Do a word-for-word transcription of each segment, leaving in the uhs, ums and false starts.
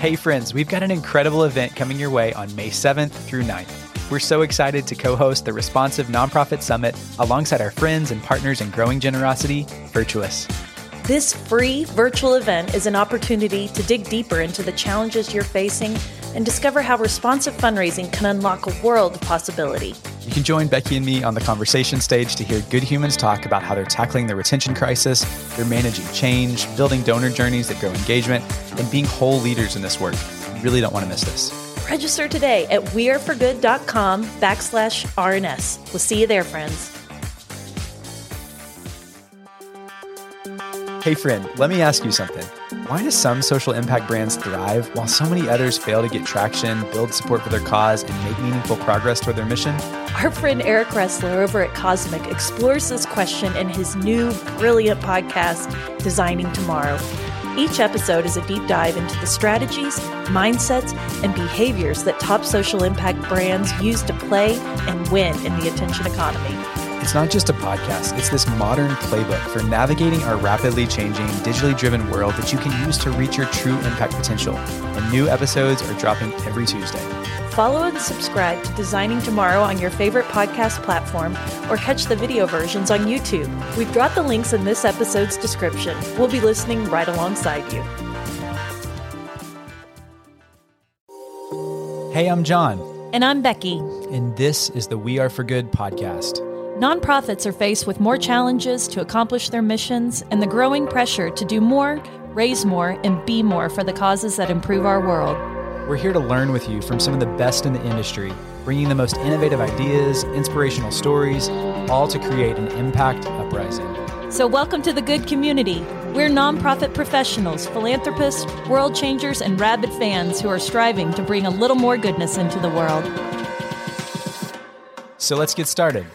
Hey friends, we've got an incredible event coming your way on May seventh through ninth. We're so excited to co-host the Responsive Nonprofit Summit alongside our friends and partners in growing generosity, Virtuous. This free virtual event is an opportunity to dig deeper into the challenges you're facing and discover how responsive fundraising can unlock a world of possibility. You can join Becky and me on the conversation stage to hear good humans talk about how they're tackling the retention crisis, they're managing change, building donor journeys that grow engagement, and being whole leaders in this work. You really don't want to miss this. Register today at weareforgood.com backslash RNS. We'll see you there, friends. Hey friend, let me ask you something. Why do some social impact brands thrive while so many others fail to get traction, build support for their cause, and make meaningful progress toward their mission? Our friend Eric Ressler over at Cosmic explores this question in his new brilliant podcast, Designing Tomorrow. Each episode is a deep dive into the strategies, mindsets, and behaviors that top social impact brands use to play and win in the attention economy. It's not just a podcast, it's this modern playbook for navigating our rapidly changing, digitally driven world that you can use to reach your true impact potential. And new episodes are dropping every Tuesday. Follow and subscribe to Designing Tomorrow on your favorite podcast platform or catch the video versions on YouTube. We've dropped the links in this episode's description. We'll be listening right alongside you. Hey, I'm John. And I'm Becky. And this is the We Are For Good podcast. Nonprofits are faced with more challenges to accomplish their missions and the growing pressure to do more, raise more, and be more for the causes that improve our world. We're here to learn with you from some of the best in the industry, bringing the most innovative ideas, inspirational stories, all to create an impact uprising. So welcome to the good community. We're nonprofit professionals, philanthropists, world changers, and rabid fans who are striving to bring a little more goodness into the world. So let's get started.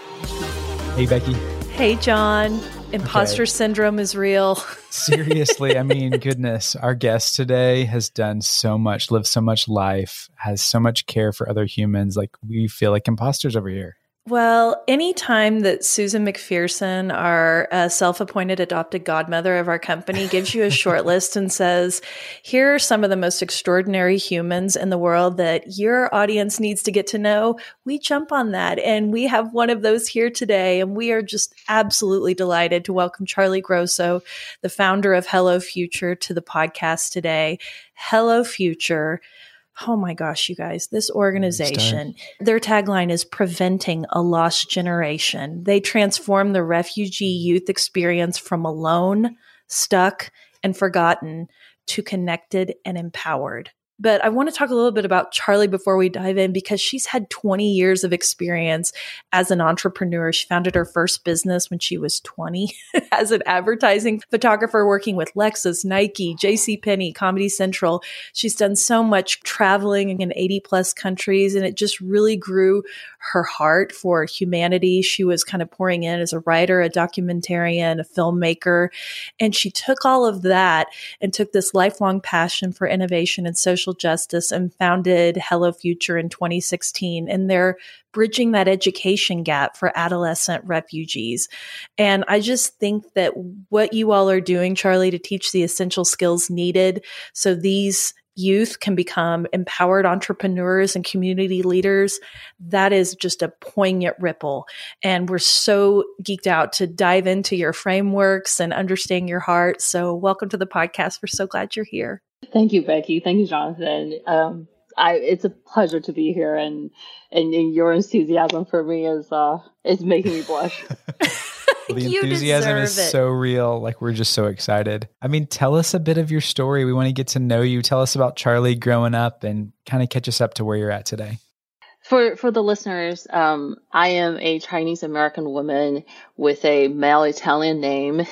Hey, Becky. Hey, John. Imposter okay. syndrome is real. Seriously, I mean, goodness, our guest today has done so much, lived so much life, has so much care for other humans. Like, we feel like imposters over here. Well, anytime that Susan McPherson, our uh, self-appointed adopted godmother of our company, gives you a short list and says, here are some of the most extraordinary humans in the world that your audience needs to get to know, we jump on that. And we have one of those here today. And we are just absolutely delighted to welcome Charlie Grosso, the founder of Hello Future, to the podcast today. Hello Future. Oh my gosh, you guys, this organization, their tagline is preventing a lost generation. They transform the refugee youth experience from alone, stuck, and forgotten to connected and empowered. But I want to talk a little bit about Charlie before we dive in, because she's had twenty years of experience as an entrepreneur. She founded her first business when she was twenty as an advertising photographer, working with Lexus, Nike, JCPenney, Comedy Central. She's done so much traveling in eighty plus countries, and it just really grew her heart for humanity. She was kind of pouring in as a writer, a documentarian, a filmmaker, and she took all of that and took this lifelong passion for innovation and social justice and founded Hello Future in twenty sixteen. And they're bridging that education gap for adolescent refugees. And I just think that what you all are doing, Charlie, to teach the essential skills needed so these youth can become empowered entrepreneurs and community leaders, that is just a poignant ripple. And we're so geeked out to dive into your frameworks and understand your heart. So welcome to the podcast. We're so glad you're here. Thank you, Becky. Thank you, Jonathan. Um, I, it's a pleasure to be here, and, and, and your enthusiasm for me is uh, is making me blush. Well, the enthusiasm is it. so real. Like, we're just so excited. I mean, tell us a bit of your story. We want to get to know you. Tell us about Charlie growing up and kind of catch us up to where you're at today. For for the listeners, um, I am a Chinese American woman with a male Italian name.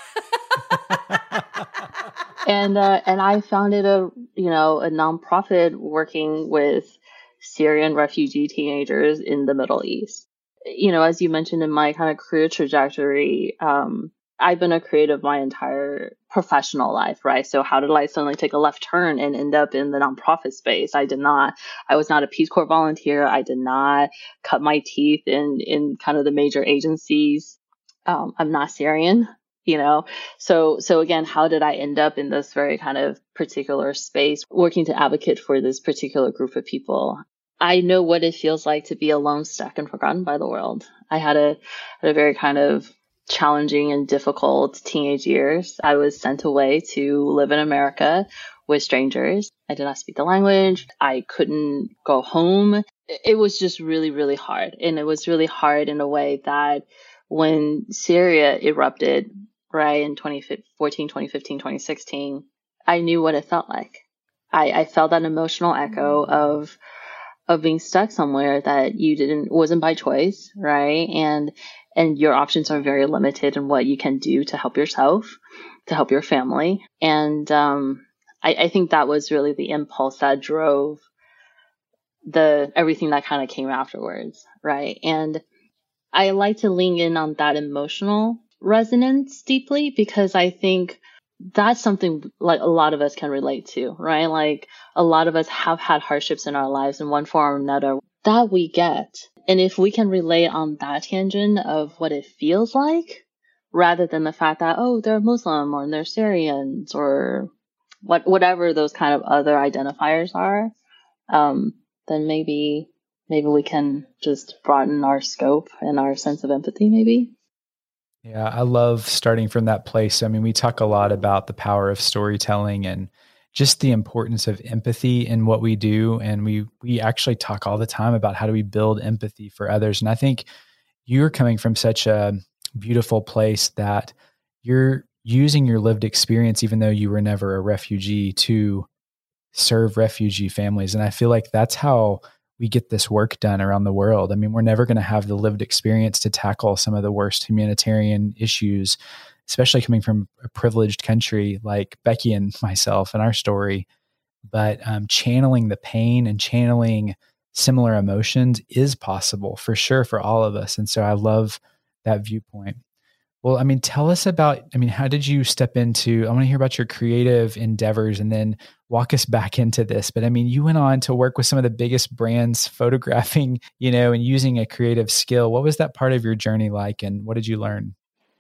And uh, and I founded a you know a nonprofit working with Syrian refugee teenagers in the Middle East. You know, as you mentioned in my kind of career trajectory, um, I've been a creative my entire professional life, right? So how did I suddenly take a left turn and end up in the nonprofit space? I did not. I was not a Peace Corps volunteer. I did not cut my teeth in in kind of the major agencies. Um, I'm not Syrian. you know? So, so again, how did I end up in this very kind of particular space working to advocate for this particular group of people? I know what it feels like to be alone, stuck, and forgotten by the world. I had a, had a very kind of challenging and difficult teenage years. I was sent away to live in America with strangers. I did not speak the language. I couldn't go home. It was just really, really hard. And it was really hard in a way that when Syria erupted, right, in twenty fourteen, twenty fifteen, twenty sixteen, I knew what it felt like. I, I felt that emotional echo of of being stuck somewhere that you didn't, wasn't by choice, right? And and your options are very limited in what you can do to help yourself, to help your family. And um, I, I think that was really the impulse that drove the everything that kind of came afterwards, right? And I like to lean in on that emotional resonance deeply because I think that's something like a lot of us can relate to, right? Like a lot of us have had hardships in our lives in one form or another that we get. And if we can relate on that tangent of what it feels like, rather than the fact that, oh, they're Muslim or they're Syrians or what, whatever those kind of other identifiers are, um, then maybe, maybe we can just broaden our scope and our sense of empathy, maybe. Yeah, I love starting from that place. I mean, we talk a lot about the power of storytelling and just the importance of empathy in what we do. And we we actually talk all the time about how do we build empathy for others. And I think you're coming from such a beautiful place that you're using your lived experience, even though you were never a refugee, to serve refugee families. And I feel like that's how we get this work done around the world. I mean, we're never going to have the lived experience to tackle some of the worst humanitarian issues, especially coming from a privileged country like Becky and myself and our story. But um, channeling the pain and channeling similar emotions is possible for sure for all of us. And so I love that viewpoint. Well, I mean, tell us about, I mean, how did you step into, I want to hear about your creative endeavors and then walk us back into this. But I mean, you went on to work with some of the biggest brands photographing, you know, and using a creative skill. What was that part of your journey like and what did you learn?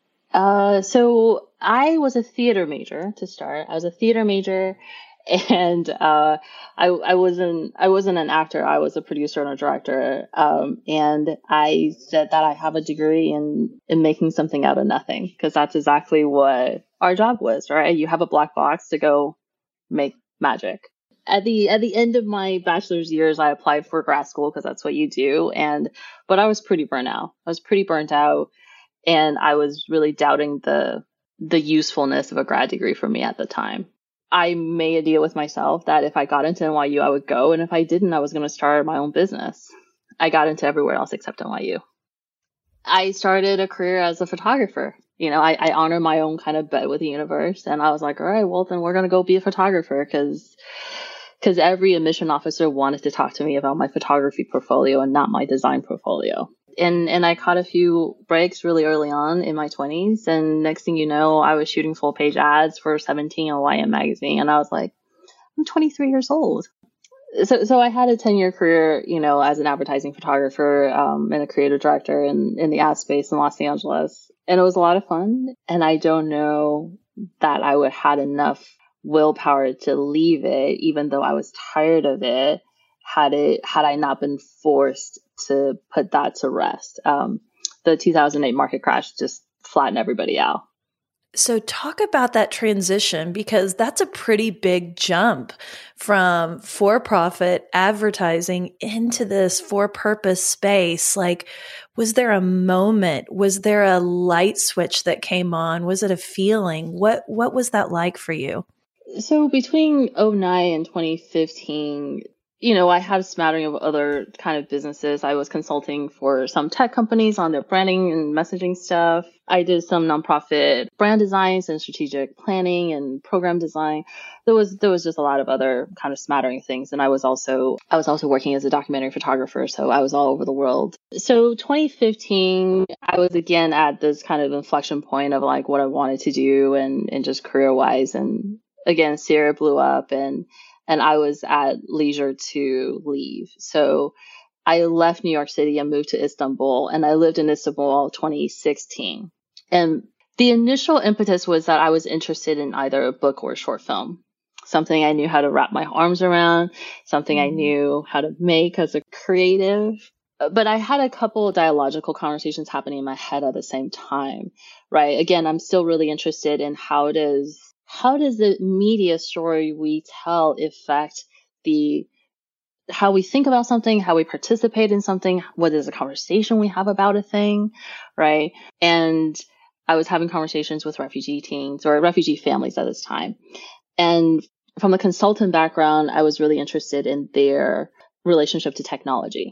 Uh, so I was a theater major to start. I was a theater major and uh, I, I wasn't I wasn't an actor. I was a producer and a director. Um, and I said that I have a degree in in making something out of nothing because that's exactly what our job was, right? You have a black box to go make magic. At the at the end of my bachelor's years, I applied for grad school because that's what you do. And but I was pretty burnt out. I was pretty burnt out, and I was really doubting the the usefulness of a grad degree for me at the time. I made a deal with myself that if I got into N Y U, I would go. And if I didn't, I was going to start my own business. I got into everywhere else except N Y U. I started a career as a photographer. You know, I, I honor my own kind of bet with the universe. And I was like, all right, well, then we're going to go be a photographer because because every admission officer wanted to talk to me about my photography portfolio and not my design portfolio. And and I caught a few breaks really early on in my twenties. And next thing you know, I was shooting full page ads for seventeen on Y M magazine. And I was like, I'm twenty-three years old. So so I had a ten-year career, you know, as an advertising photographer um, and a creative director in, in the ad space in Los Angeles. And it was a lot of fun. And I don't know that I would had enough willpower to leave it, even though I was tired of it, had it had I not been forced to put that to rest. Um, the two thousand eight market crash just flattened everybody out. So talk about that transition, because that's a pretty big jump from for-profit advertising into this for-purpose space. Like, was there a moment? Was there a light switch that came on? Was it a feeling? What what was that like for you? So between oh nine and twenty fifteen, you know, I had a smattering of other kind of businesses. I was consulting for some tech companies on their branding and messaging stuff. I did some nonprofit brand designs and strategic planning and program design. There was there was just a lot of other kind of smattering things. And I was also I was also working as a documentary photographer, so I was all over the world. So twenty fifteen, I was again at this kind of inflection point of like what I wanted to do and and just career wise. And again, Syria blew up and And I was at leisure to leave. So I left New York City and moved to Istanbul. And I lived in Istanbul all twenty sixteen. And The initial impetus was that I was interested in either a book or a short film, something I knew how to wrap my arms around, something I knew how to make as a creative. But I had a couple of dialogical conversations happening in my head at the same time, right? Again, I'm still really interested in how does how does the media story we tell affect the how we think about something, how we participate in something, what is the conversation we have about a thing, right? And I was having conversations with refugee teens or refugee families at this time. And from a consultant background, I was really interested in their relationship to technology.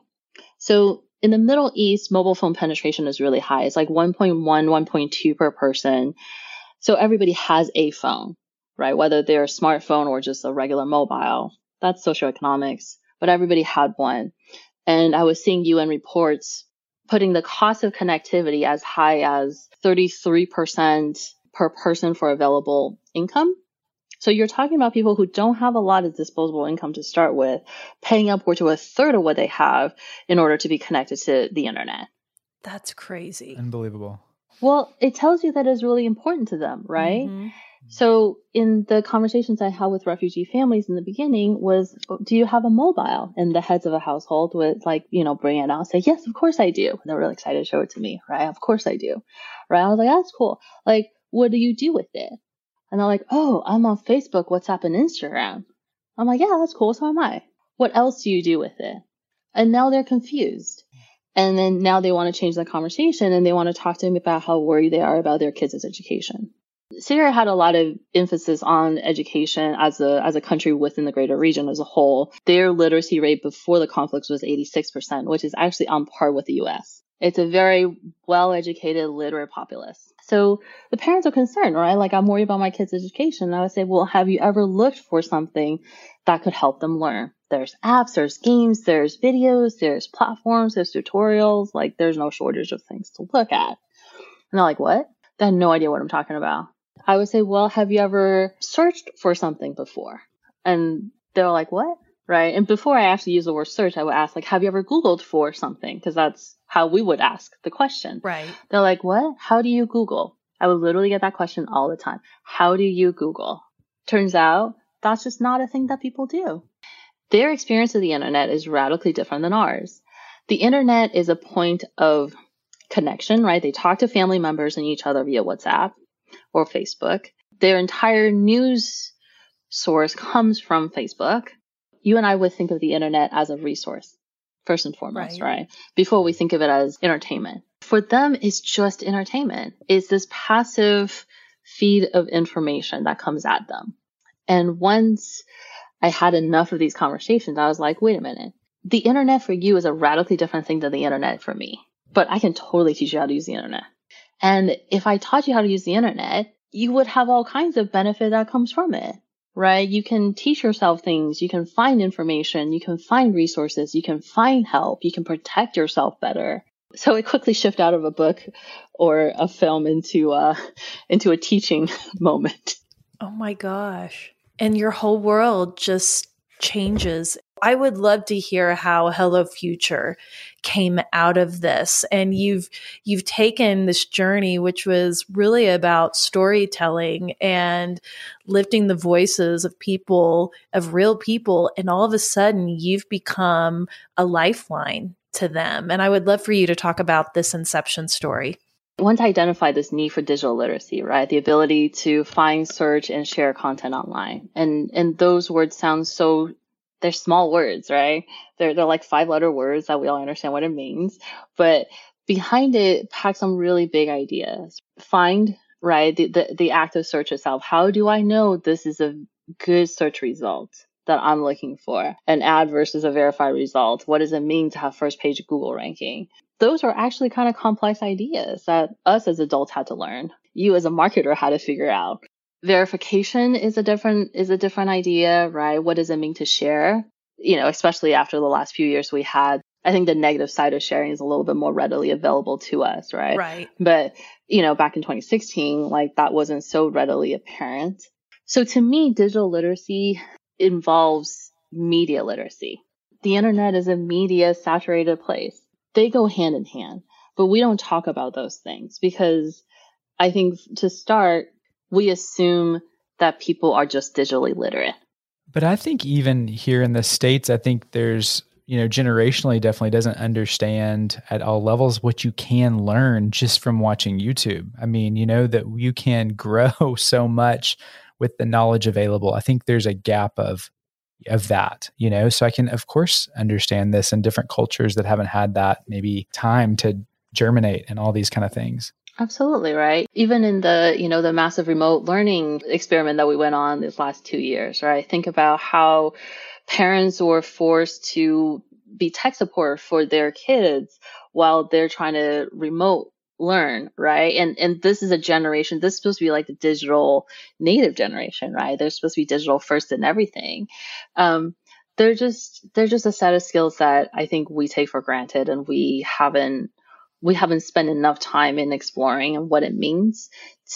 So in the Middle East, mobile phone penetration is really high. It's like one point one, one point two per person. So everybody has a phone, right? Whether they're a smartphone or just a regular mobile, that's socioeconomics, but everybody had one. And I was seeing U N reports putting the cost of connectivity as high as thirty-three percent per person for available income. So you're talking about people who don't have a lot of disposable income to start with, paying upward to a third of what they have in order to be connected to the internet. That's crazy. Unbelievable. Well, it tells you that it's really important to them, right? Mm-hmm. So in the conversations I had with refugee families in the beginning was, do you have a mobile? And the heads of a household would like, you know, bring it out and say, yes, of course I do. And they're really excited to show it to me, right? Of course I do, right? I was like, that's cool. Like, what do you do with it? And they're like, oh, I'm on Facebook, WhatsApp, and Instagram. I'm like, yeah, that's cool. So am I. What else do you do with it? And now they're confused. And then now they want to change the conversation and they want to talk to me about how worried they are about their kids' education. Syria had a lot of emphasis on education as a as a country within the greater region as a whole. Their literacy rate before the conflicts was eighty-six percent, which is actually on par with the U S. It's a very well-educated, literate populace. So the parents are concerned, right? Like, I'm worried about my kids' education. And I would say, well, have you ever looked for something that could help them learn? There's apps, there's games, there's videos, there's platforms, there's tutorials. Like, there's no shortage of things to look at. And they're like, what? They had no idea what I'm talking about. I would say, well, have you ever searched for something before? And they're like, what? Right? And before I actually use the word search, I would ask, like, have you ever Googled for something? Because that's how we would ask the question. Right. They're like, what? How do you Google? I would literally get that question all the time. How do you Google? Turns out that's just not a thing that people do. Their experience of the internet is radically different than ours. The internet is a point of connection, right? They talk to family members and each other via WhatsApp or Facebook. Their entire news source comes from Facebook. You and I would think of the internet as a resource, first and foremost, right? right? Before we think of it as entertainment. For them, it's just entertainment. It's this passive feed of information that comes at them. And once I had enough of these conversations, I was like, wait a minute. The internet for you is a radically different thing than the internet for me. But I can totally teach you how to use the internet. And if I taught you how to use the internet, you would have all kinds of benefit that comes from it, right? You can teach yourself things. You can find information. You can find resources. You can find help. You can protect yourself better. So it quickly shifted out of a book or a film into a, into a teaching moment. Oh my gosh. And your whole world just changes. I would love to hear how Hello Future came out of this. And you've you've taken this journey, which was really about storytelling and lifting the voices of people, of real people. And all of a sudden, you've become a lifeline to them. And I would love for you to talk about this inception story. Once I identified this need for digital literacy, right? The ability to find, search, and share content online. And and those words sound so, they're small words, right? They're they're like five letter words that we all understand what it means. But behind it pack some really big ideas. Find, right? The, the the act of search itself. How do I know this is a good search result that I'm looking for? An ad versus a verified result. What does it mean to have first page Google ranking? Those are actually kind of complex ideas that us as adults had to learn. You as a marketer had to figure out. Verification is a different is a different idea, right? What does it mean to share? You know, especially after the last few years we had, I think the negative side of sharing is a little bit more readily available to us, right? Right. But, you know, back in twenty sixteen, like that wasn't so readily apparent. So to me, digital literacy involves media literacy. The internet is a media saturated place. They go hand in hand, but we don't talk about those things because I think to start, we assume that people are just digitally literate. But I think even here in the States, I think there's, you know, generationally definitely doesn't understand at all levels what you can learn just from watching YouTube. I mean, you know, that you can grow so much with the knowledge available. I think there's a gap of of that, you know, so I can, of course, understand this in different cultures that haven't had that maybe time to germinate and all these kind of things. Absolutely, right? Even in the, you know, the massive remote learning experiment that we went on these last two years, right? Think about how parents were forced to be tech support for their kids while they're trying to remote learn, right? And and this is a generation, this is supposed to be like the digital native generation, right? They're supposed to be digital first in everything. Um, they're just they're just a set of skills that I think we take for granted, and we haven't we haven't spent enough time in exploring and what it means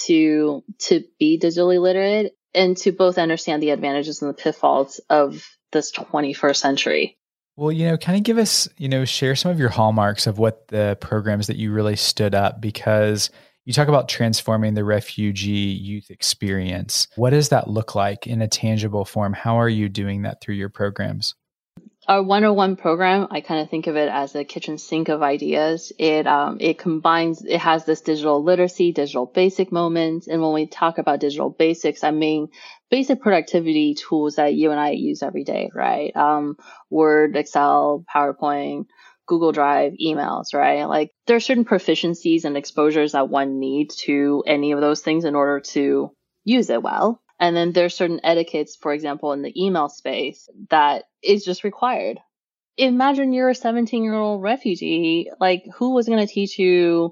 to to be digitally literate and to both understand the advantages and the pitfalls of this twenty-first century. Well, you know, kind of give us, you know, share some of your hallmarks of what the programs that you really stood up, because you talk about transforming the refugee youth experience. What does that look like in a tangible form? How are you doing that through your programs? Our one oh one program, I kind of think of it as a kitchen sink of ideas. It um, it combines, it has this digital literacy, digital basic moments. And when we talk about digital basics, I mean basic productivity tools that you and I use every day, right? Um, Word, Excel, PowerPoint, Google Drive, emails, right? Like there are certain proficiencies and exposures that one needs to any of those things in order to use it well. And then there's certain etiquettes, for example, in the email space that is just required. Imagine you're a seventeen year old refugee, like who was going to teach you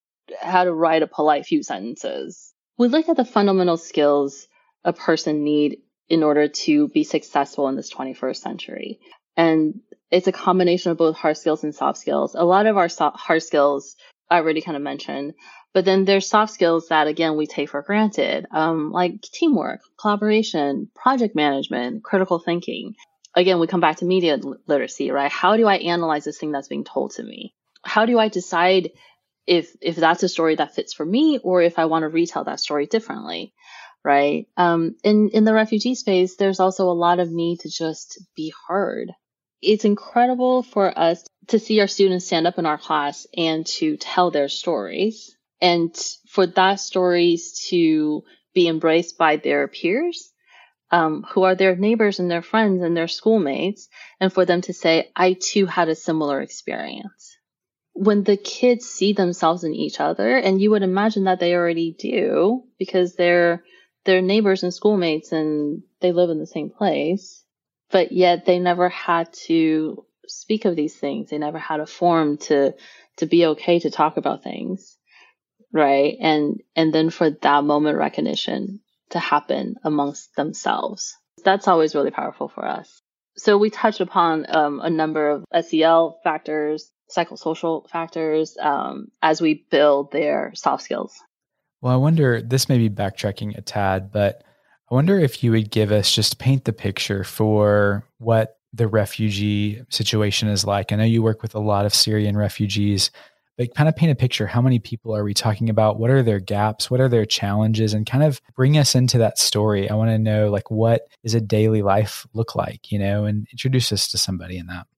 how to write a polite few sentences? We look at the fundamental skills a person need in order to be successful in this twenty-first century. And it's a combination of both hard skills and soft skills. A lot of our so- hard skills I already kind of mentioned. But then there's soft skills that, again, we take for granted, um, like teamwork, collaboration, project management, critical thinking. Again, we come back to media literacy, right? How do I analyze this thing that's being told to me? How do I decide if if that's a story that fits for me or if I want to retell that story differently, right? Um, in, in the refugee space, there's also a lot of need to just be heard. It's incredible for us to see our students stand up in our class and to tell their stories. And for that stories to be embraced by their peers, um, who are their neighbors and their friends and their schoolmates, and for them to say, I too had a similar experience. When the kids see themselves in each other, and you would imagine that they already do, because they're they're neighbors and schoolmates and they live in the same place, but yet they never had to speak of these things. They never had a forum to to be okay to talk about things. Right. And, and then for that moment recognition to happen amongst themselves. That's always really powerful for us. So we touch upon um, a number of S E L factors, psychosocial factors, um, as we build their soft skills. Well, I wonder, this may be backtracking a tad, but I wonder if you would give us, just paint the picture for what the refugee situation is like. I know you work with a lot of Syrian refugees, but kind of paint a picture. How many people are we talking about? What are their gaps? What are their challenges? And kind of bring us into that story. I want to know, like, what does a daily life look like, you know, and introduce us to somebody in that.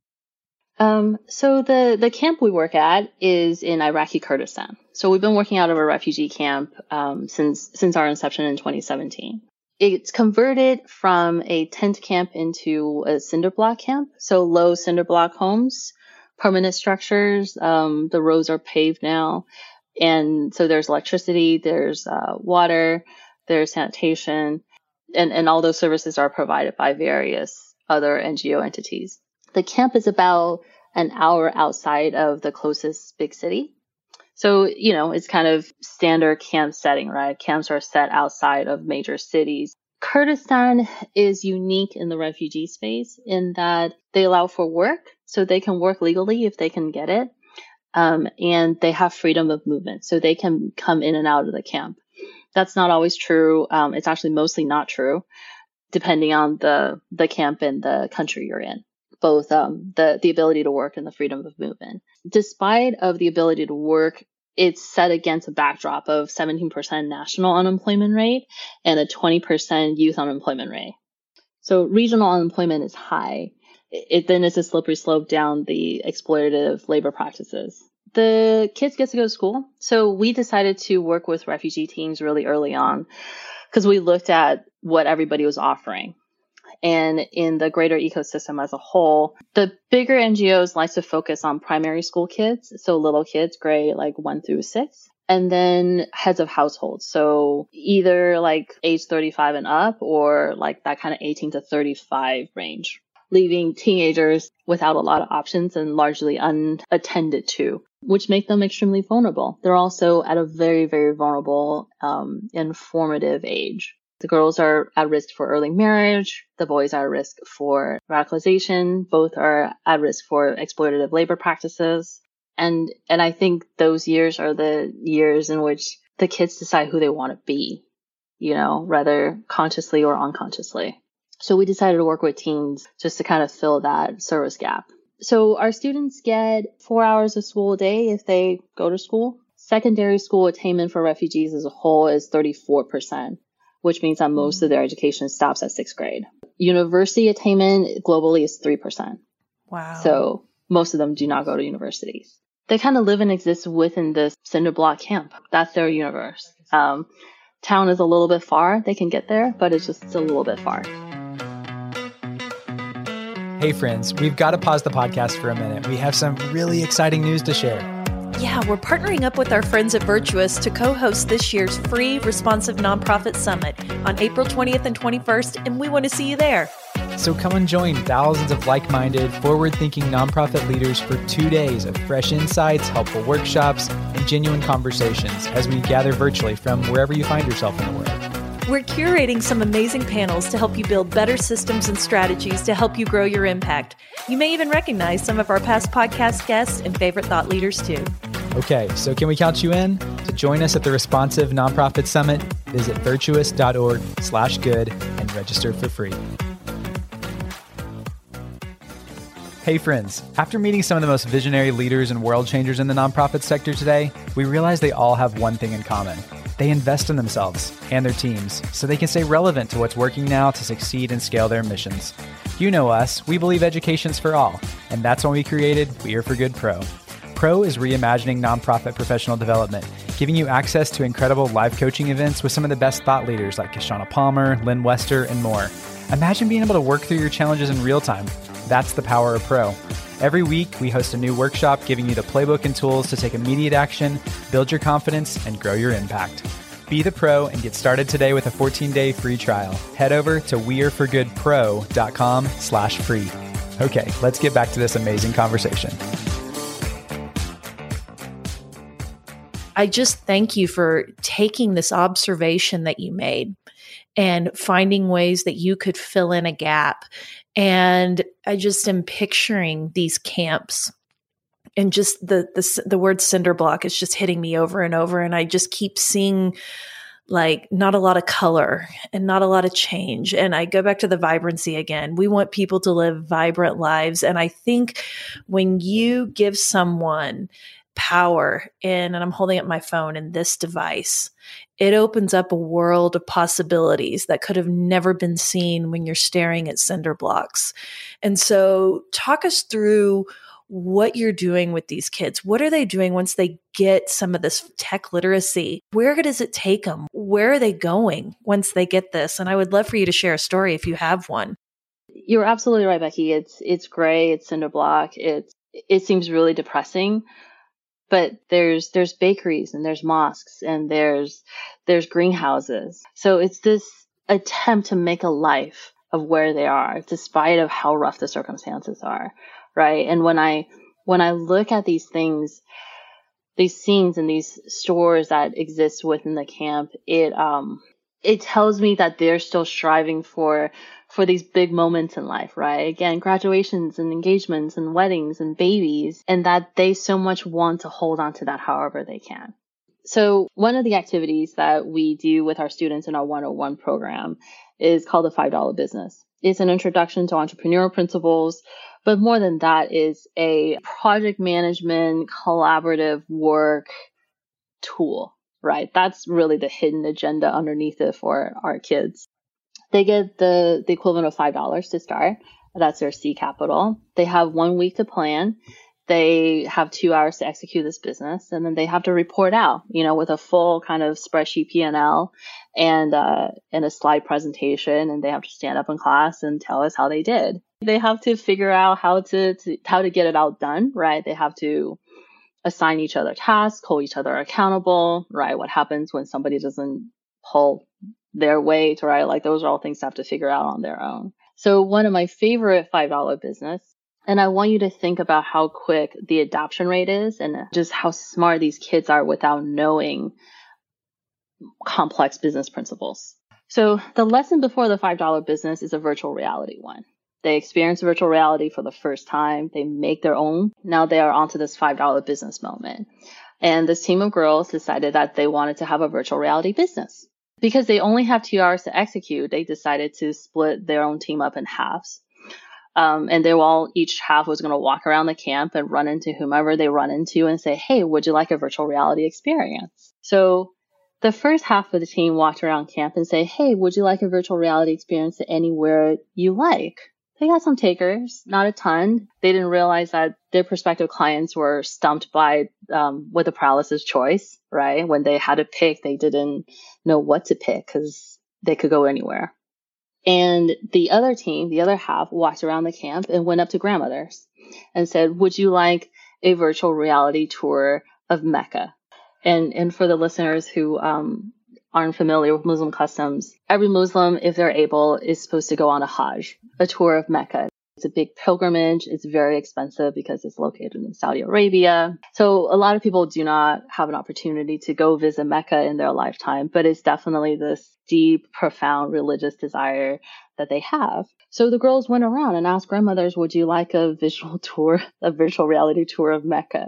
Um, so the, the camp we work at is in Iraqi Kurdistan. So we've been working out of a refugee camp um, since since our inception in twenty seventeen. It's converted from a tent camp into a cinder block camp. So low cinder block homes. Permanent structures. Um, the roads are paved now. And so there's electricity, there's uh, water, there's sanitation, and, and all those services are provided by various other N G O entities. The camp is about an hour outside of the closest big city. So, you know, it's kind of standard camp setting, right? Camps are set outside of major cities. Kurdistan is unique in the refugee space in that they allow for work, so they can work legally if they can get it, um, and they have freedom of movement, so they can come in and out of the camp. That's not always true. Um, it's actually mostly not true, depending on the the camp and the country you're in. Both um, the the ability to work and the freedom of movement. Despite of the ability to work it's set against a backdrop of seventeen percent national unemployment rate and a twenty percent youth unemployment rate. So regional unemployment is high. It then is a slippery slope down the exploitative labor practices. The kids get to go to school. So we decided to work with refugee teams really early on because we looked at what everybody was offering. And in the greater ecosystem as a whole, the bigger N G Os like to focus on primary school kids, so little kids, grade like one through six, and then heads of households. So either like age thirty-five and up or like that kind of eighteen to thirty-five range, leaving teenagers without a lot of options and largely unattended to, which make them extremely vulnerable. They're also at a very, very vulnerable, um, informative age. The girls are at risk for early marriage. The boys are at risk for radicalization. Both are at risk for exploitative labor practices. And, and I think those years are the years in which the kids decide who they want to be, you know, rather consciously or unconsciously. So we decided to work with teens just to kind of fill that service gap. So our students get four hours of school a day if they go to school. Secondary school attainment for refugees as a whole is thirty-four percent. Which means that most of their education stops at sixth grade. University attainment globally is three percent. Wow. So most of them do not go to universities. They kind of live and exist within this cinder block camp. That's their universe. Um, town is a little bit far. They can get there, but it's just a little bit far. Hey friends, we've got to pause the podcast for a minute. We have some really exciting news to share. Yeah, we're partnering up with our friends at Virtuous to co-host this year's free Responsive Nonprofit Summit on April twentieth and twenty-first, and we want to see you there. So come and join thousands of like-minded, forward-thinking nonprofit leaders for two days of fresh insights, helpful workshops, and genuine conversations as we gather virtually from wherever you find yourself in the world. We're curating some amazing panels to help you build better systems and strategies to help you grow your impact. You may even recognize some of our past podcast guests and favorite thought leaders too. Okay, so can we count you in? To join us at the Responsive Nonprofit Summit, visit virtuous.org slash good and register for free. Hey friends, after meeting some of the most visionary leaders and world changers in the nonprofit sector today, we realize they all have one thing in common. They invest in themselves and their teams so they can stay relevant to what's working now to succeed and scale their missions. You know us, we believe education's for all, and that's when we created We Are For Good Pro. Pro is reimagining nonprofit professional development, giving you access to incredible live coaching events with some of the best thought leaders like Kishana Palmer, Lynn Wester, and more. Imagine being able to work through your challenges in real time. That's the power of Pro. Every week, we host a new workshop giving you the playbook and tools to take immediate action, build your confidence, and grow your impact. Be the pro and get started today with a fourteen-day free trial. Head over to weareforgoodpro.com slash free. Okay, let's get back to this amazing conversation. I just thank you for taking this observation that you made and finding ways that you could fill in a gap. And I just am picturing these camps and just the, the, the word cinder block is just hitting me over and over. And I just keep seeing like not a lot of color and not a lot of change. And I go back to the vibrancy again. We want people to live vibrant lives. And I think when you give someone power in, and I'm holding up my phone in this device, it opens up a world of possibilities that could have never been seen when you're staring at cinder blocks. And so talk us through what you're doing with these kids. What are they doing once they get some of this tech literacy? Where does it take them? Where are they going once they get this? And I would love for you to share a story if you have one. You're absolutely right, Becky. It's it's gray, it's cinder block. It's it seems really depressing. But there's there's bakeries and there's mosques and there's there's greenhouses. So it's this attempt to make a life of where they are, despite of how rough the circumstances are, right? And when I when I look at these things, these scenes and these stores that exist within the camp, it um it tells me that they're still striving for for these big moments in life, right? Again, graduations and engagements and weddings and babies, and that they so much want to hold on to that however they can. So one of the activities that we do with our students in our one oh one program is called the five dollar Business. It's an introduction to entrepreneurial principles, but more than that is a project management, collaborative work tool, right? That's really the hidden agenda underneath it for our kids. They get the, the equivalent of five dollars to start. That's their seed capital. They have one week to plan. They have two hours to execute this business, and then they have to report out, you know, with a full kind of spreadsheet P and L and, uh, and a slide presentation. And they have to stand up in class and tell us how they did. They have to figure out how to, to how to get it all done, right? They have to assign each other tasks, hold each other accountable, right? What happens when somebody doesn't pull their weight, right? Like those are all things they have to figure out on their own. So one of my favorite five dollar business, and I want you to think about how quick the adoption rate is and just how smart these kids are without knowing complex business principles. So the lesson before the five dollar business is a virtual reality one. They experience virtual reality for the first time. They make their own. Now they are onto this five dollar business moment. And this team of girls decided that they wanted to have a virtual reality business. Because they only have two hours to execute, they decided to split their own team up in halves. Um, and they were all, each half was going to walk around the camp and run into whomever they run into and say, hey, would you like a virtual reality experience? So the first half of the team walked around camp and say, hey, would you like a virtual reality experience anywhere you like? They got some takers, not a ton. They didn't realize that their prospective clients were stumped by um, with a paralysis choice, right? When they had to pick, they didn't know what to pick because they could go anywhere. And the other team, the other half, walked around the camp and went up to grandmothers and said, would you like a virtual reality tour of Mecca? And and for the listeners who um, aren't familiar with Muslim customs, every Muslim, if they're able, is supposed to go on a Hajj, a tour of Mecca. It's a big pilgrimage. It's very expensive because it's located in Saudi Arabia. So a lot of people do not have an opportunity to go visit Mecca in their lifetime, but it's definitely this deep, profound religious desire that they have. So the girls went around and asked grandmothers, would you like a visual tour, a virtual reality tour of Mecca?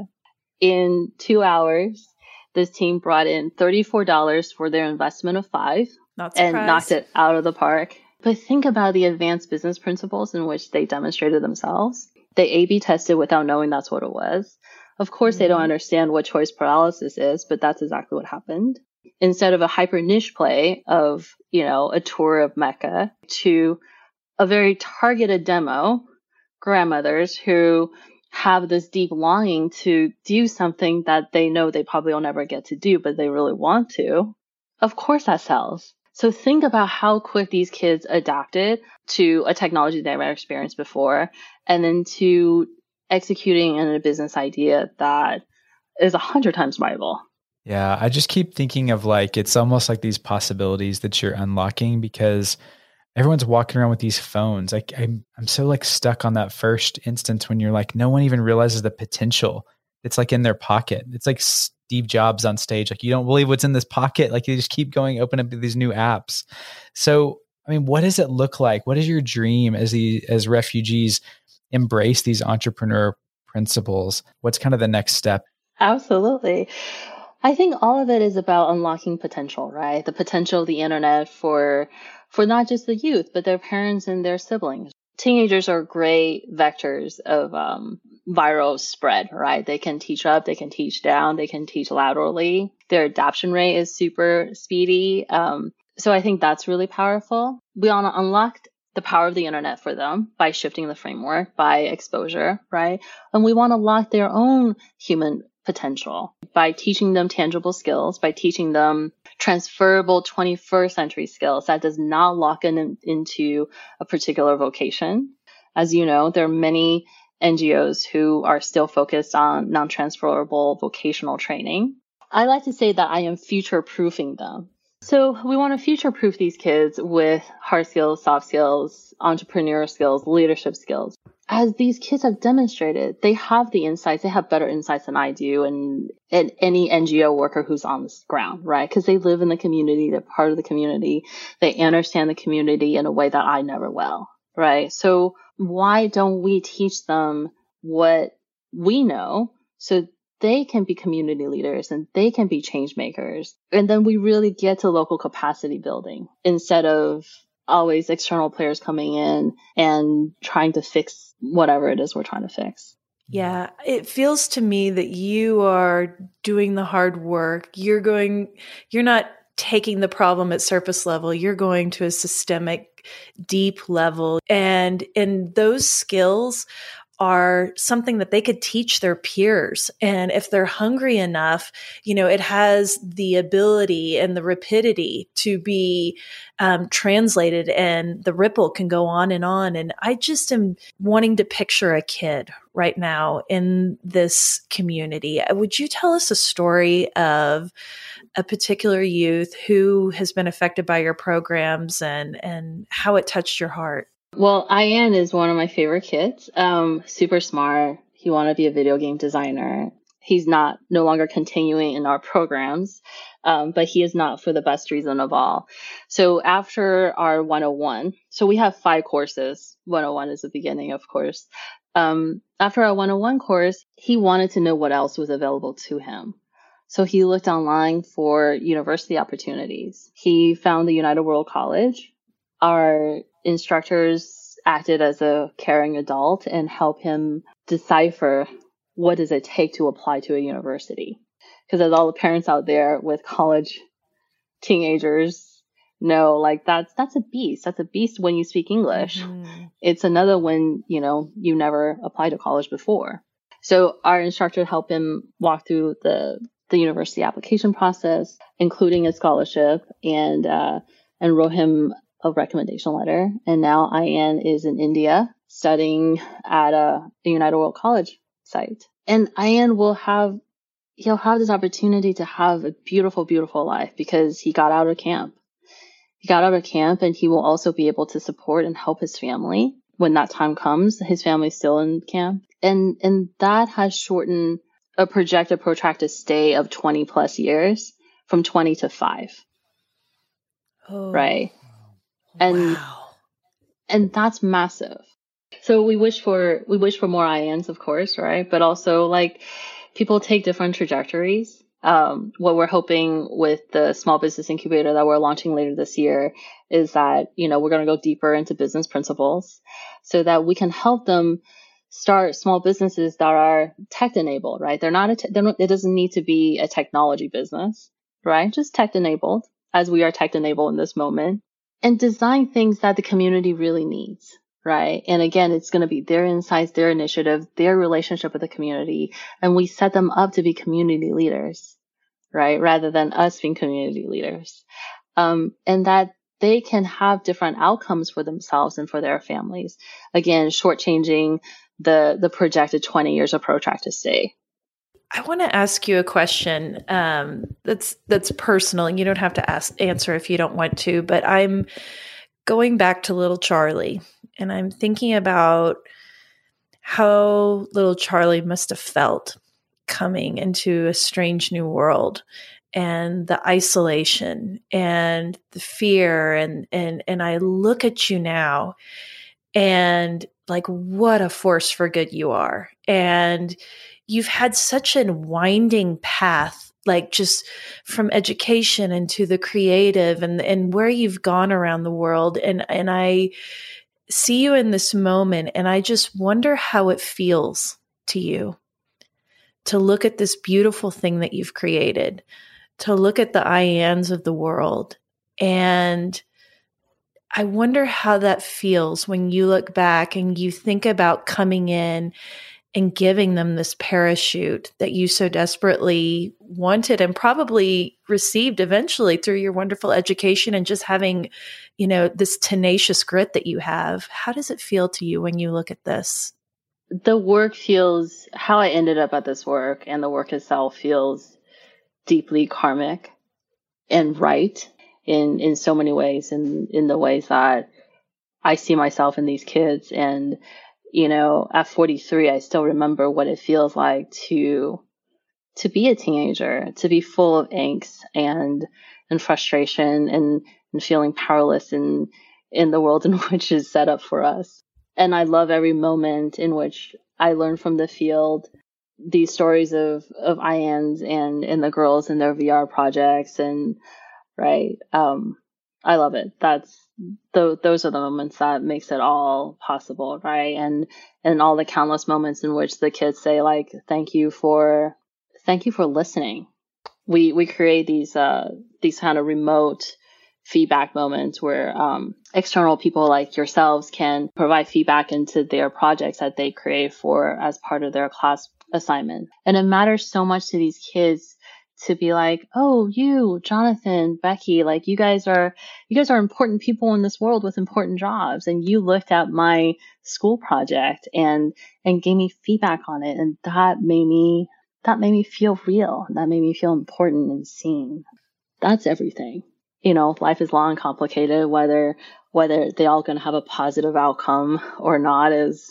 In two hours, this team brought in thirty-four dollars for their investment of five and knocked it out of the park. But think about the advanced business principles in which they demonstrated themselves. They A B tested without knowing that's what it was. Of course, mm-hmm. They don't understand what choice paralysis is, but that's exactly what happened. Instead of a hyper niche play of, you know, a tour of Mecca to a very targeted demo, grandmothers who have this deep longing to do something that they know they probably will never get to do, but they really want to. Of course that sells. So think about how quick these kids adapted to a technology they never experienced before, and then to executing in a business idea that is a hundred times rival. Yeah, I just keep thinking of like, it's almost like these possibilities that you're unlocking because everyone's walking around with these phones. Like I'm, I'm so like stuck on that first instance when you're like, no one even realizes the potential. It's like in their pocket. It's like Steve Jobs on stage. Like you don't believe what's in this pocket. Like you just keep going, open up these new apps. So, I mean, what does it look like? What is your dream as the, as refugees embrace these entrepreneur principles? What's kind of the next step? Absolutely. I think all of it is about unlocking potential, right? The potential of the internet for, for not just the youth, but their parents and their siblings. Teenagers are great vectors of um, viral spread, right? They can teach up, they can teach down, they can teach laterally. Their adoption rate is super speedy. Um, so I think that's really powerful. We want to unlock the power of the internet for them by shifting the framework, by exposure, right? And we want to lock their own human potential by teaching them tangible skills, by teaching them transferable twenty-first century skills that does not lock in into a particular vocation. As you know, there are many N G Os who are still focused on non-transferable vocational training. I like to say that I am future-proofing them. So we want to future-proof these kids with hard skills, soft skills, entrepreneur skills, leadership skills. As these kids have demonstrated, they have the insights. They have better insights than I do and, and any N G O worker who's on this ground, right? Because they live in the community. They're part of the community. They understand the community in a way that I never will, right? So why don't we teach them what we know so they can be community leaders and they can be change makers? And then we really get to local capacity building instead of always external players coming in and trying to fix whatever it is we're trying to fix. Yeah, it feels to me that you are doing the hard work. You're going, you're not taking the problem at surface level. You're going to a systemic, deep level. And, and those skills are something that they could teach their peers. And if they're hungry enough, you know, it has the ability and the rapidity to be um, translated, and the ripple can go on and on. And I just am wanting to picture a kid right now in this community. Would you tell us a story of a particular youth who has been affected by your programs, and, and how it touched your heart? Well, Ian is one of my favorite kids. Um, super smart. He wanted to be a video game designer. He's not no longer continuing in our programs, um, but he is not for the best reason of all. So after our one oh one, so we have five courses. one oh one is the beginning, of course. Um, after our one oh one course, he wanted to know what else was available to him. So he looked online for university opportunities. He found the United World College. Our instructors acted as a caring adult and helped him decipher what does it take to apply to a university. Because as all the parents out there with college teenagers know, like that's that's a beast. That's a beast when you speak English. Mm-hmm. It's another when, you know, you never applied to college before. So our instructor helped him walk through the the university application process, including a scholarship, and uh, and wrote him a recommendation letter. And now Ian is in India studying at a, a United World College site. And Ian will have, he'll have this opportunity to have a beautiful, beautiful life because he got out of camp. He got out of camp, and he will also be able to support and help his family when that time comes. His family's still in camp. And, and that has shortened a projected protracted stay of twenty plus years from twenty to five. Oh. Right. And, wow. and that's massive. So we wish for, we wish for more I Ns, of course, right? But also, like, people take different trajectories. Um, what we're hoping with the small business incubator that we're launching later this year is that, you know, we're going to go deeper into business principles so that we can help them start small businesses that are tech enabled, right? They're not, a te- they're not, it doesn't need to be a technology business, right? Just tech enabled, as we are tech enabled in this moment. And design things that the community really needs, right? And again, it's going to be their insights, their initiative, their relationship with the community. And we set them up to be community leaders, right? Rather than us being community leaders. Um, and that they can have different outcomes for themselves and for their families. Again, shortchanging the, the projected twenty years of protracted stay. I want to ask you a question um, that's that's personal, and you don't have to ask answer if you don't want to. But I'm going back to little Charlie, and I'm thinking about how little Charlie must have felt coming into a strange new world, and the isolation and the fear, and and and I look at you now, and like, what a force for good you are, and you've had such a winding path, like just from education into the creative, and, and where you've gone around the world. And, and I see you in this moment, and I just wonder how it feels to you to look at this beautiful thing that you've created, to look at the Ians of the world. And I wonder how that feels when you look back and you think about coming in and giving them this parachute that you so desperately wanted and probably received eventually through your wonderful education and just having, you know, this tenacious grit that you have. How does it feel to you when you look at this? The work feels, how I ended up at this work and the work itself feels deeply karmic and right in, in so many ways, in, in the ways that I see myself in these kids. And you know, at forty-three, I still remember what it feels like to to be a teenager, to be full of angst and and frustration and, and feeling powerless in in the world in which is set up for us. And I love every moment in which I learn from the field these stories of of Ians and and the girls and their V R projects, and right, um, I love it. That's th- those are the moments that makes it all possible, right? And and all the countless moments in which the kids say like, "Thank you for, thank you for listening." We we create these uh these kind of remote feedback moments where um, external people like yourselves can provide feedback into their projects that they create for as part of their class assignment. And it matters so much to these kids to be like, oh, you, Jonathan, Becky, like you guys are, you guys are important people in this world with important jobs. And you looked at my school project and, and gave me feedback on it. And that made me, that made me feel real. That made me feel important and seen. That's everything. You know, life is long and complicated. Whether, whether they all going to have a positive outcome or not is,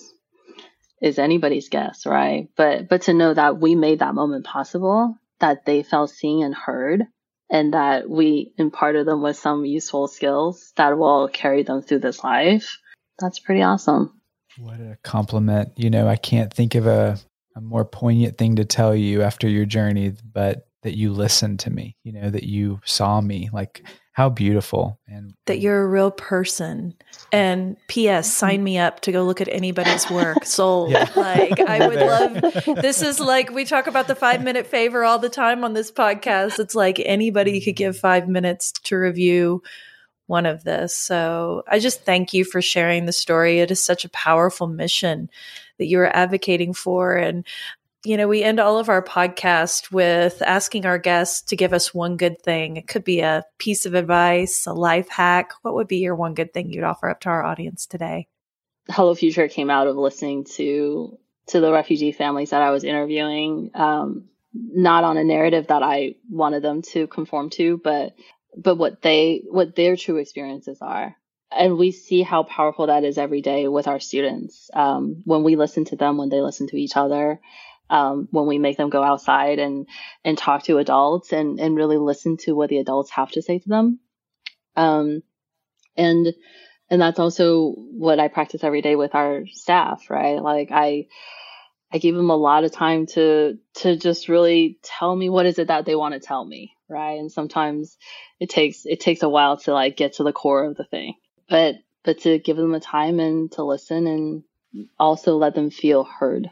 is anybody's guess, right? But, but to know that we made that moment possible, that they felt seen and heard, and that we imparted them with some useful skills that will carry them through this life. That's pretty awesome. What a compliment. You know, I can't think of a, a more poignant thing to tell you after your journey, but that you listened to me, you know, that you saw me. Like, how beautiful. And that you're a real person. And P S, sign me up to go look at anybody's work. Sold. Yeah. Like, I would love, this is like, we talk about the five minute favor all the time on this podcast. It's like anybody could give five minutes to review one of this. So I just thank you for sharing the story. It is such a powerful mission that you are advocating for. And you know, we end all of our podcast with asking our guests to give us one good thing. It could be a piece of advice, a life hack. What would be your one good thing you'd offer up to our audience today? Hello Future came out of listening to to the refugee families that I was interviewing, um, not on a narrative that I wanted them to conform to, but but what they what their true experiences are. And we see how powerful that is every day with our students. Um, when we listen to them, when they listen to each other. Um, when we make them go outside and, and talk to adults and, and really listen to what the adults have to say to them. Um, and, and that's also what I practice every day with our staff, right? Like I, I give them a lot of time to, to just really tell me what is it that they want to tell me, right? And sometimes it takes, it takes a while to like get to the core of the thing, but, but to give them the time and to listen and also let them feel heard.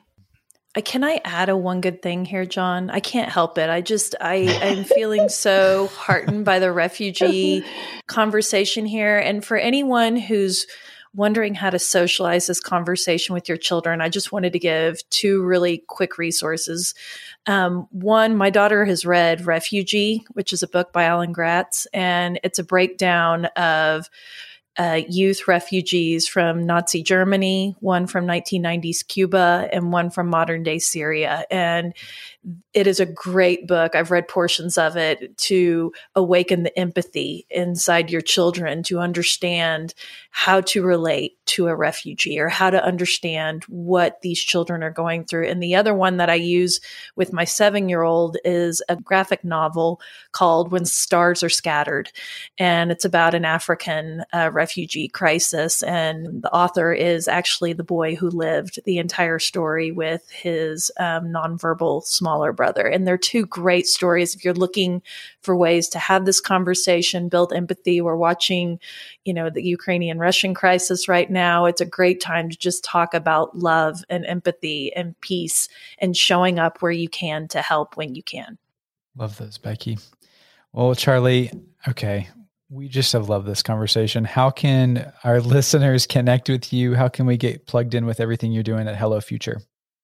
Can I add a one good thing here, John? I can't help it. I just, I am feeling so heartened by the refugee conversation here. And for anyone who's wondering how to socialize this conversation with your children, I just wanted to give two really quick resources. Um, one, my daughter has read Refugee, which is a book by Alan Gratz, and it's a breakdown of Uh, youth refugees from Nazi Germany, one from nineteen nineties Cuba, and one from modern day Syria. And it is a great book. I've read portions of it to awaken the empathy inside your children to understand how to relate to a refugee or how to understand what these children are going through. And the other one that I use with my seven-year-old is a graphic novel called When Stars Are Scattered. And it's about an African uh, refugee crisis. And the author is actually the boy who lived the entire story with his um, nonverbal small brother. And they're two great stories. If you're looking for ways to have this conversation, build empathy, we're watching, you know, the Ukrainian-Russian crisis right now. It's a great time to just talk about love and empathy and peace and showing up where you can to help when you can. Love those, Becky. Well, Charlie, okay. We just have loved this conversation. How can our listeners connect with you? How can we get plugged in with everything you're doing at Hello Future?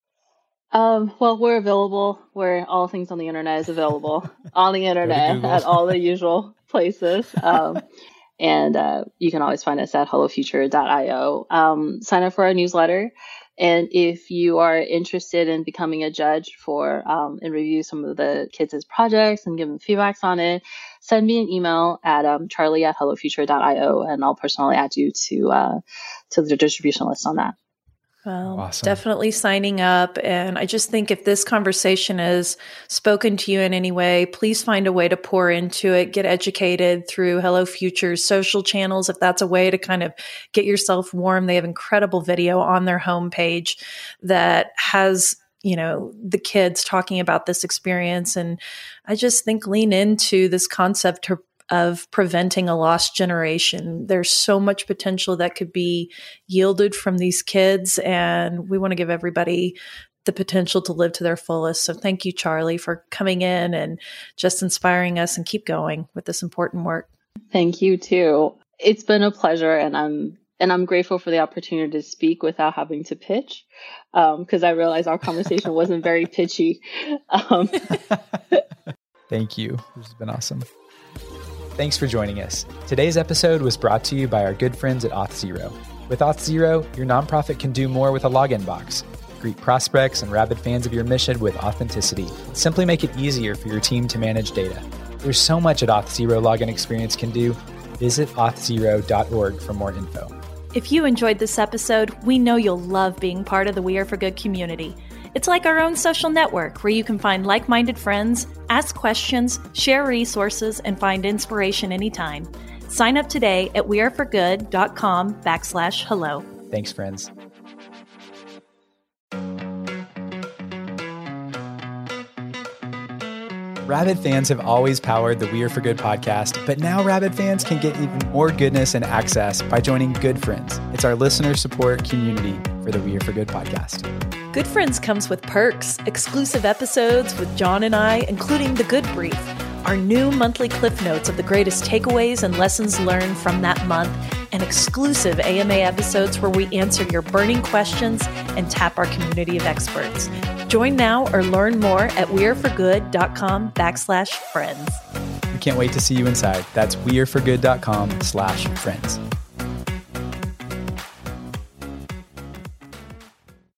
Um, well, we're available where all things on the internet is available on the internet at all the usual places. Um, and uh, you can always find us at hello future dot io. Um, sign up for our newsletter. And if you are interested in becoming a judge for um, and review some of the kids' projects and give them feedbacks on it, send me an email at um, charlie at hello future dot io, and I'll personally add you to uh, to the distribution list on that. Well, awesome. Definitely signing up. And I just think if this conversation has spoken to you in any way, please find a way to pour into it, get educated through Hello Future's social channels. If that's a way to kind of get yourself warm, they have incredible video on their homepage that has, you know, the kids talking about this experience. And I just think lean into this concept to of preventing a lost generation. There's so much potential that could be yielded from these kids, and we want to give everybody the potential to live to their fullest. So thank you, Charlie, for coming in and just inspiring us, and keep going with this important work. Thank you too. It's been a pleasure, and I'm and I'm grateful for the opportunity to speak without having to pitch, because um, I realized our conversation wasn't very pitchy. Um, Thank you. This has been awesome. Thanks for joining us. Today's episode was brought to you by our good friends at Auth0. With Auth0, your nonprofit can do more with a login box. Greet prospects and rabid fans of your mission with authenticity. Simply make it easier for your team to manage data. There's so much at Auth0 login experience can do. Visit auth zero dot org for more info. If you enjoyed this episode, we know you'll love being part of the We Are for Good community. It's like our own social network where you can find like-minded friends, ask questions, share resources, and find inspiration anytime. Sign up today at weareforgood.com backslash hello. Thanks, friends. Rabid fans have always powered the We Are for Good podcast, but now Rabid fans can get even more goodness and access by joining Good Friends. It's our listener support community for the We Are for Good podcast. Good Friends comes with perks, exclusive episodes with John and I, including the Good Brief, our new monthly cliff notes of the greatest takeaways and lessons learned from that month, and exclusive A M A episodes where we answer your burning questions and tap our community of experts. Join now or learn more at weareforgood.com backslash friends. We can't wait to see you inside. That's weareforgood.com slash friends.